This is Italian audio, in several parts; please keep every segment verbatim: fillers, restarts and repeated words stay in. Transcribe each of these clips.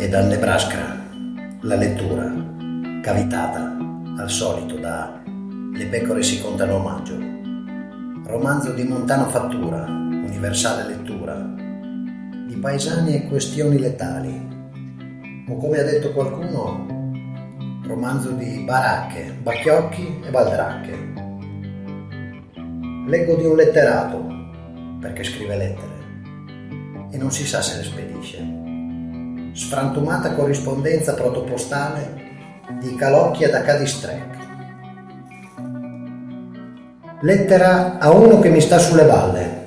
E dal Nebraska, la lettura, cavitata, al solito, da Le pecore si contano a maggio. Romanzo di montana fattura, universale lettura, di paesani e questioni letali. O come ha detto qualcuno, romanzo di baracche, bacchiocchi e baldracche. Leggo di un letterato, perché scrive lettere, e non si sa se le spedisce. Sfrantumata corrispondenza protopostale di Calocchia da Cadistrec. Lettera a uno che mi sta sulle balle.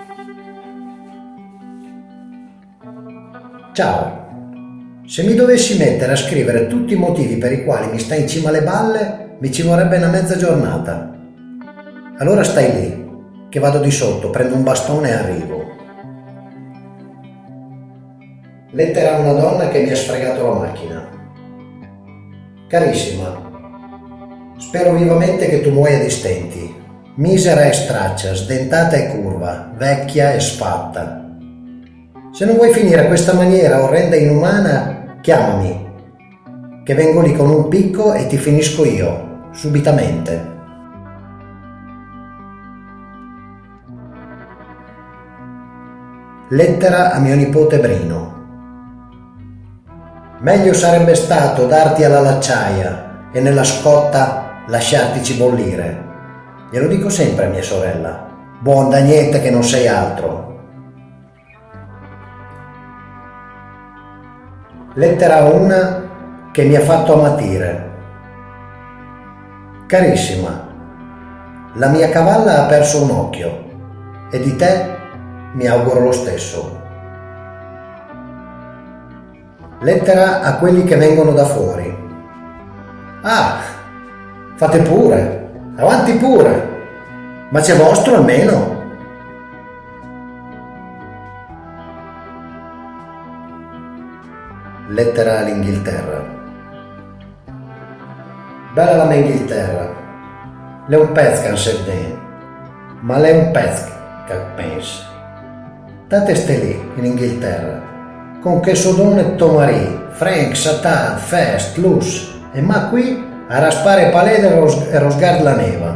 Ciao. Se mi dovessi mettere a scrivere tutti i motivi per i quali mi sta in cima alle balle, mi ci vorrebbe una mezza giornata. Allora stai lì, che vado di sotto, prendo un bastone e arrivo. Lettera a una donna che mi ha sfregato la macchina. Carissima, spero vivamente che tu muoia di stenti. Misera e straccia, sdentata e curva, vecchia e sfatta. Se non vuoi finire a questa maniera orrenda e inumana, chiamami, che vengo lì con un picco e ti finisco io, subitamente. Lettera a mio nipote Brino. Meglio sarebbe stato darti alla lacciaia e nella scotta lasciartici bollire. Glielo dico sempre a mia sorella. Buon da niente che non sei altro. Lettera a una che mi ha fatto ammatire. Carissima, la mia cavalla ha perso un occhio e di te mi auguro lo stesso. Lettera a quelli che vengono da fuori. Ah, fate pure, avanti pure, ma c'è vostro almeno. Lettera all'Inghilterra. Bella la mia Inghilterra, l'è un pezzo che non si vede, ma l'è un pezzo che pensa. Tate ste lì in Inghilterra, con che sodone Tomarì, Frank, Satan, Fest, Luz, e ma qui a raspare palede e rosgar la neva.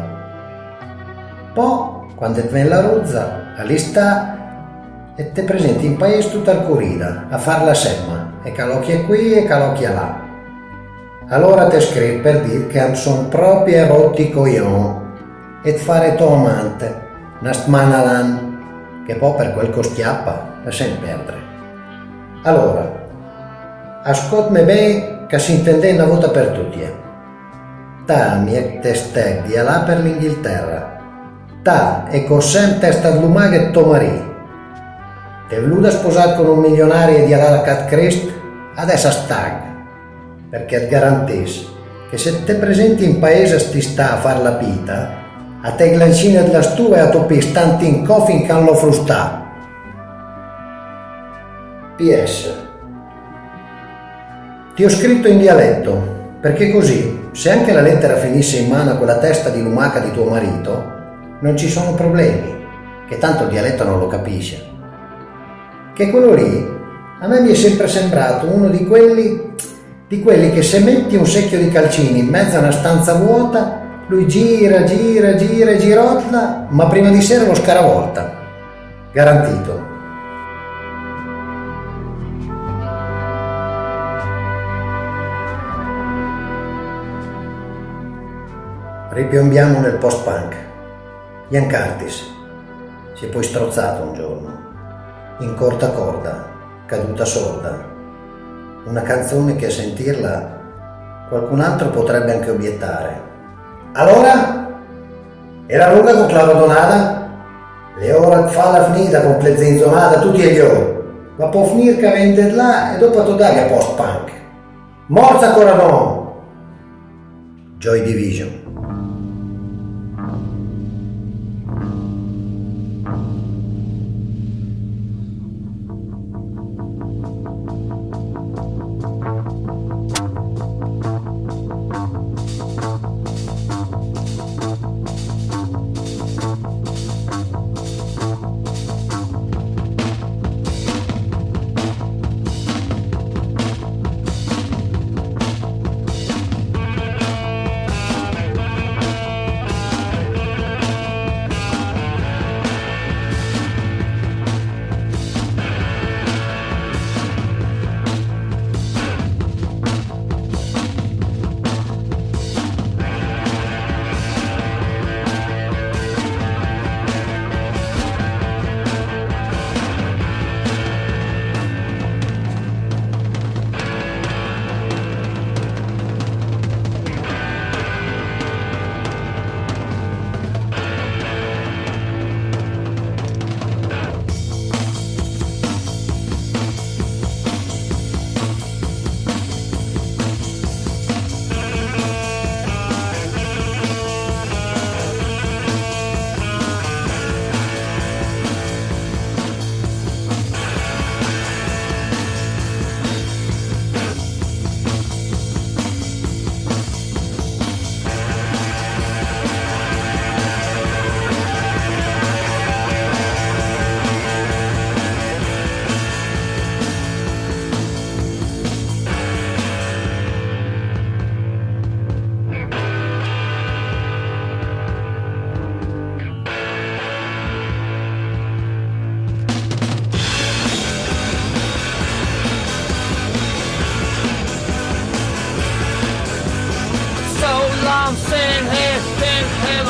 Poi, quando te viene la rozza, all'istà, e te presenti in paese tutta al corrida, a far la semma, e calocchia qui e calocchia là. Allora te scrivo per dire che son proprio rotti coglion, e fare tuo amante, una settimana l'anno, che poi per quel costiappa, la sen perdere. Allora, ascoltami bene che si intende una volta per tutti. Eh. Ta mi è testè di là per l'Inghilterra. Ta e cos'è testa di lumaghe Tomarì. Te voluta sposare con un milionario di là a Cat Crest, adesso stag, perché ti garantisco che se te presenti in paese sti sta a far la pita, a te glancina della stufa e a topi stanti in coffin can lo frustà. P S. Ti ho scritto in dialetto, perché così, se anche la lettera finisse in mano a quella testa di lumaca di tuo marito, non ci sono problemi, che tanto il dialetto non lo capisce. Che quello lì, a me mi è sempre sembrato uno di quelli, di quelli che se metti un secchio di calcini in mezzo a una stanza vuota, lui gira, gira, gira e girotla, ma prima di sera lo scaravolta. Garantito. Ripiombiamo nel post-punk. Ian Curtis si è poi strozzato un giorno, in corta corda, caduta sorda. Una canzone che a sentirla qualcun altro potrebbe anche obiettare. Allora? Era lunga con Claudio Donada? Le ore fa la finita con le zenzonate tutti e gli ori. Ma può finire che vende là e dopo totale a post-punk. Morza ancora no! Joy Division.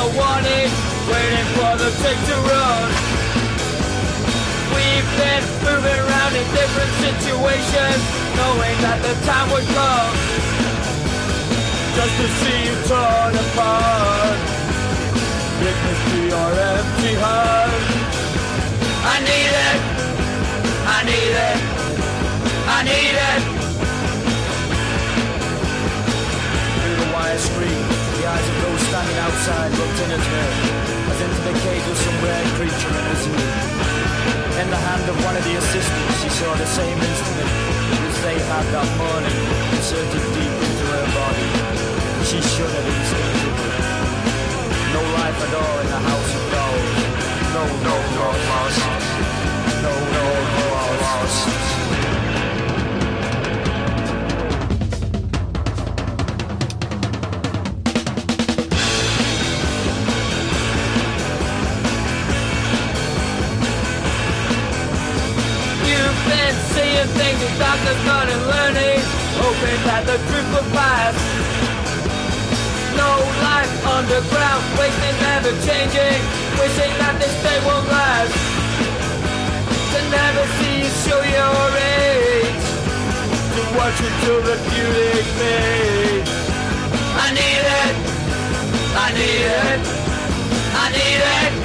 warning, waiting for the tick to run. We've been moving around in different situations, knowing that the time would come just to see you torn apart. Witness to your empty heart. I need it, I need it, I need it. Through the wire screen, the eyes of those standing outside looked in at her, as into the cage of some rare creature in a zoo. In the hand of one of the assistants, she saw the same instrument which they had that morning, inserted deep into her body. She shuddered instinctively. No life at all in the house of dolls. No, no, no loss. No, no, no loss. Seeing things the doctor's not in learning, hoping that the truth will pass. No life underground, wasting, never changing, wishing that this day won't last. To never see you show your age, to watch until the beauty fades. I need it, I need it, I need it.